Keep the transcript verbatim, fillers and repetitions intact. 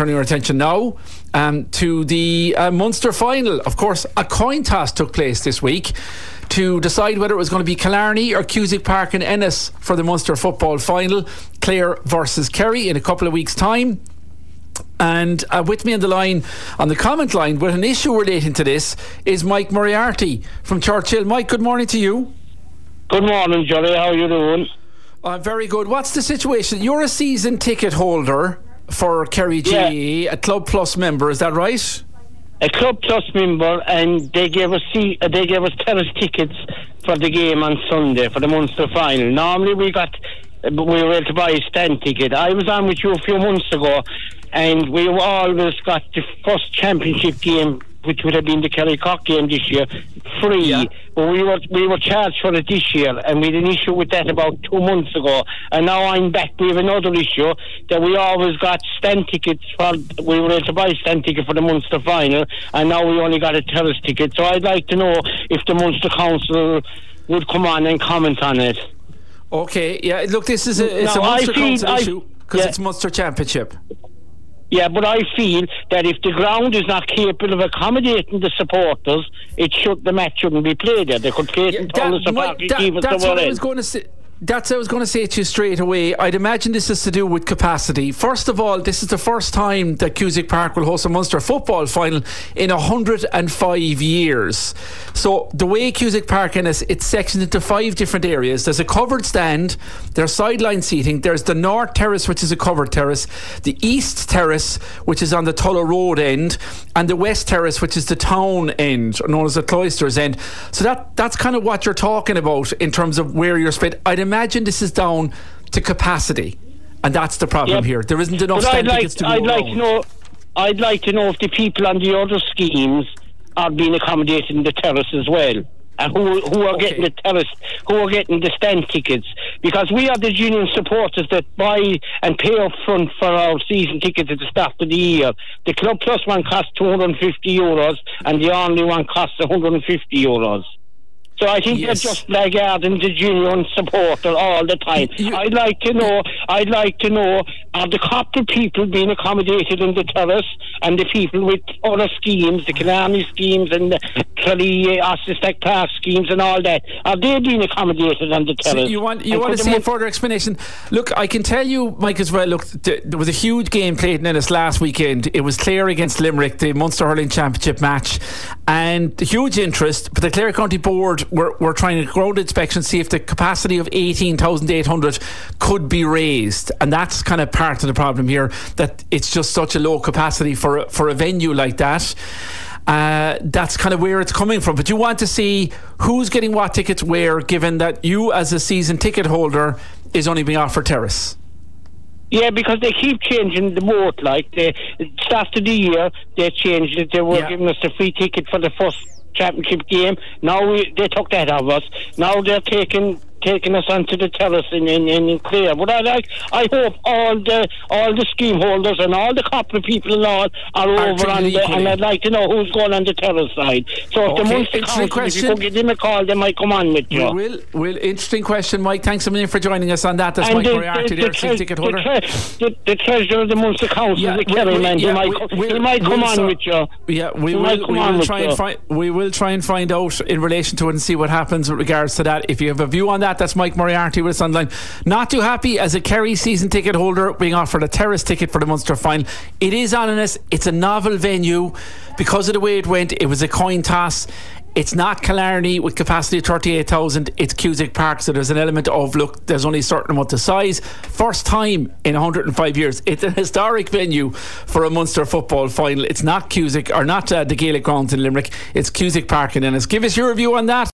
turning our attention now um, to the uh, Munster final. Of course, a coin toss took place this week to decide whether it was going to be Killarney or Cusack Park in Ennis for the Munster football final. Clare versus Kerry in a couple of weeks' time. And uh, with me on the line, on the comment line, with an issue relating to this, is Mike Moriarty from Churchill. Mike, good morning to you. Good morning, Johnny. How are you doing? Uh, very good. What's the situation? You're a season ticket holder for Kerry G A E, yeah. A Club Plus member, is that right? A Club Plus member, and they gave us see, uh, they gave us terrace tickets for the game on Sunday for the Munster final. Normally we got uh, we were able to buy a stand ticket. I was on with you a few months ago, and we always got the first championship game, which would have been the Kerry Cork game this year, free. Yeah. But we were we were charged for it this year, and we had an issue with that about two months ago. And now I'm back. We have another issue that we always got stand tickets for. We were able to buy a stand ticket for the Munster final, and now we only got a terrace ticket. So I'd like to know if the Munster Council would come on and comment on it. Okay, yeah. Look, this is a it's now, a Munster Council I, issue because yeah. it's Munster Championship. Yeah, but I feel that if the ground is not capable of accommodating the supporters, it should the match shouldn't be played there. They could play it yeah, in Thurles Park. That, that's what I was going to say. That's what I was going to say to you straight away. I'd imagine this is to do with capacity. First of all, this is the first time that Cusack Park will host a Munster football final in one hundred five years. So the way Cusack Park is, it's sectioned into five different areas. There's a covered stand, there's sideline seating, there's the North Terrace, which is a covered terrace, the East Terrace, which is on the Tulla Road end, and the West Terrace, which is the town end, known as the Cloisters end. So that that's kind of what you're talking about in terms of where you're split. I'd imagine this is down to capacity, and that's the problem yep. here. There isn't enough stand like, tickets to go I'd like around. to know. I'd like to know if the people on the other schemes are being accommodated in the terrace as well, and who who are okay. getting the terrace, who are getting the stand tickets, because we are the union supporters that buy and pay up front for our season tickets at the start of the year. The Club Plus one costs two hundred fifty euros, and the only one costs one hundred fifty euros. So I think yes. they're just blackguarding the union supporter all the time. You, I'd like to know, I'd like to know, are the couple people being accommodated in the terrace, and the people with other schemes, the Killarney schemes and the Tralee, Ossistack Park schemes and all that, are they being accommodated on the terrace? So you want you and want to see a further explanation? Look, I can tell you, Mike, as well, look, th- there was a huge game played in Ennis last weekend. It was Clare against Limerick, the Munster Hurling Championship match, and huge interest, but the Clare County Board We're, we're trying to ground inspection, see if the capacity of eighteen thousand eight hundred could be raised, and that's kind of part of the problem here, that it's just such a low capacity for a, for a venue like that. Uh, that's kind of where it's coming from. But you want to see who's getting what tickets where, given that you as a season ticket holder is only being offered terrace. Yeah, because they keep changing the vote. Like they start of the year, they changed it. They were yeah. giving us a free ticket for the first championship game. Now we, they took that of us. Now they're taking taking us onto the terrace in in, in Clare. But I like I hope all the all the scheme holders and all the corporate people and all are, are over on the, and I'd like to know who's going on the terrace side. So if okay. the Munster Council, if you could give them a call, they might come on with you. We will. Will. Interesting question, Mike. Thanks a million for joining us on that. That's and Mike the, Moriarty, the, the, tre- ticket holder. The, tre- the, the treasurer of the Munster Council, yeah, the Kerry man, yeah, he might, we, he might come on so, with you. Yeah, we he will. We will try and find. We will try and find out in relation to it and see what happens with regards to that. If you have a view on that, that's Mike Moriarty with us online. Not too happy as a Kerry season ticket holder being offered a terrace ticket for the Munster final. It is on us. It's a novel venue because of the way it went. It was a coin toss. It's not Killarney with capacity of thirty-eight thousand. It's Cusack Park, so there's an element of, look, there's only a certain amount of size. First time in one hundred five years. It's a historic venue for a Munster football final. It's not Cusack, or not uh, the Gaelic Grounds in Limerick. It's Cusack Park in Ennis. Give us your view on that.